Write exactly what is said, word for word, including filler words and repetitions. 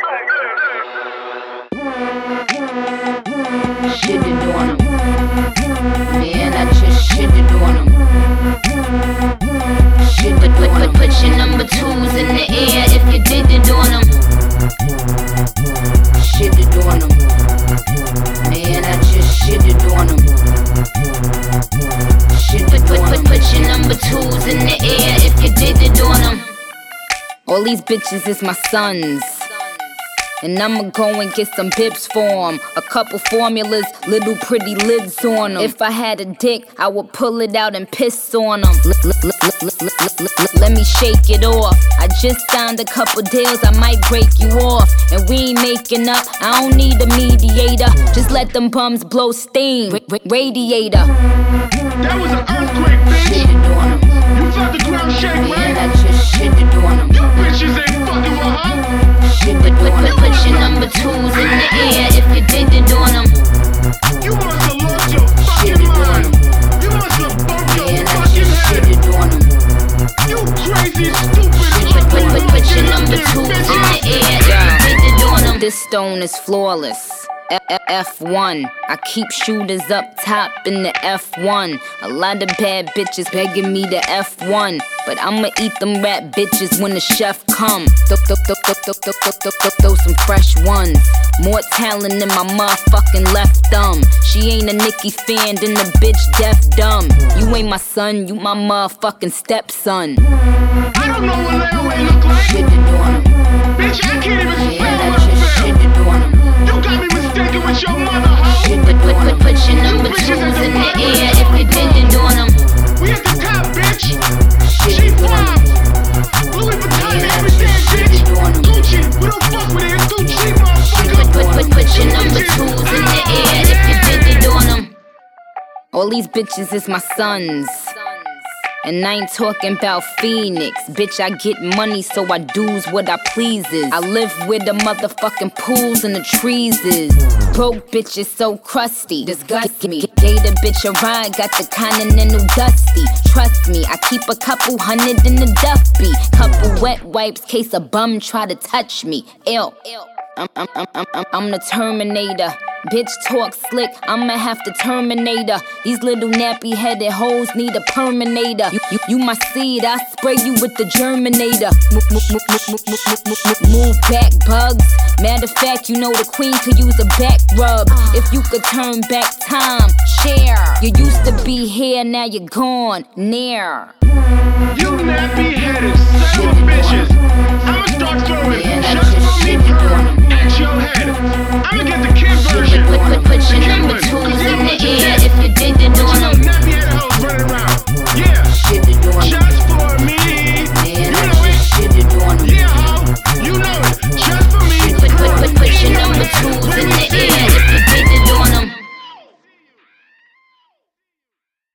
Shitted on him. Man, I just shitted on him. Shitted on him. Put your number twos in the air if you did it on him. Shitted on him. Man, I just shitted on him. Shitted on him. Put your number twos in the air if you did it on him. All these bitches is my sons, and I'ma go and get some bips for 'em. A couple formulas, little pretty lids on 'em. If I had a dick, I would pull it out and piss on 'em. Let me shake it off. I just signed a couple deals, I might break you off. And we ain't making up, I don't need a mediator. Just let them bums blow steam, Ra- radiator. That was an earthquake, bitch. Shitted on 'em. You felt the ground shake, right? Man, I just shitted on 'em. You bitches ain't fucking with her. Shitted on 'em. Put your number twos in the air if you did it on 'em. You must have lost your fucking mind. You must have bumped your Man, I fucking just head. shitted on 'em. You crazy, stupid, Put, put, put, put your ugly, number looking twos in bitches. the air if you did it on 'em. This stone is flawless. F one. I keep shooters up top in the F one. A lot of bad bitches begging me to F one, but I'ma eat them rap bitches when the chef come. Throw, throw, throw, throw, throw, throw, throw, throw, throw, throw some fresh ones. More talent than my motherfucking left thumb. She ain't a Nicki fan, then the bitch deaf dumb. You ain't my son, you my motherfucking stepson. I don't know what layaway look like. Shitted on 'em. Bitch, I can't even spell Man, I what I just feel. shitted on 'em. You got me mistaken with your mother, hoe. Put, put, put, put your number twos in the air if you did it on 'em. We at the top, bitch. She Shitted on 'em. five. Louis Vuitton and everything, bitch. Gucci, we don't fuck with it. It's too cheap, Put, motherfucker. put, put, put your number twos in the air if you did it on 'em. All these bitches is my sons, and I ain't talking about Phoenix. Bitch, I get money, so I do's what I pleases. I live where the motherfucking pools and the trees is. Broke bitch is so crusty, disgust me. Gave the bitch a ride, got the continental dusty. Trust me, I keep a couple hundred in the duffy. Couple wet wipes, case a bum try to touch me. Ew. I'm, I'm, I'm, I'm, I'm, I'm the Terminator. Bitch talk slick, I'ma have to terminate her. These little nappy headed hoes need a perminator. You, you, you my seed, I spray you with the germinator. Move, move, move, move, move, move, move, move, move back, bugs. Matter of fact, you know the queen could use a back rub. If you could turn back time, share. You used to be here, now you're gone, near. You nappy headed son of a bitch.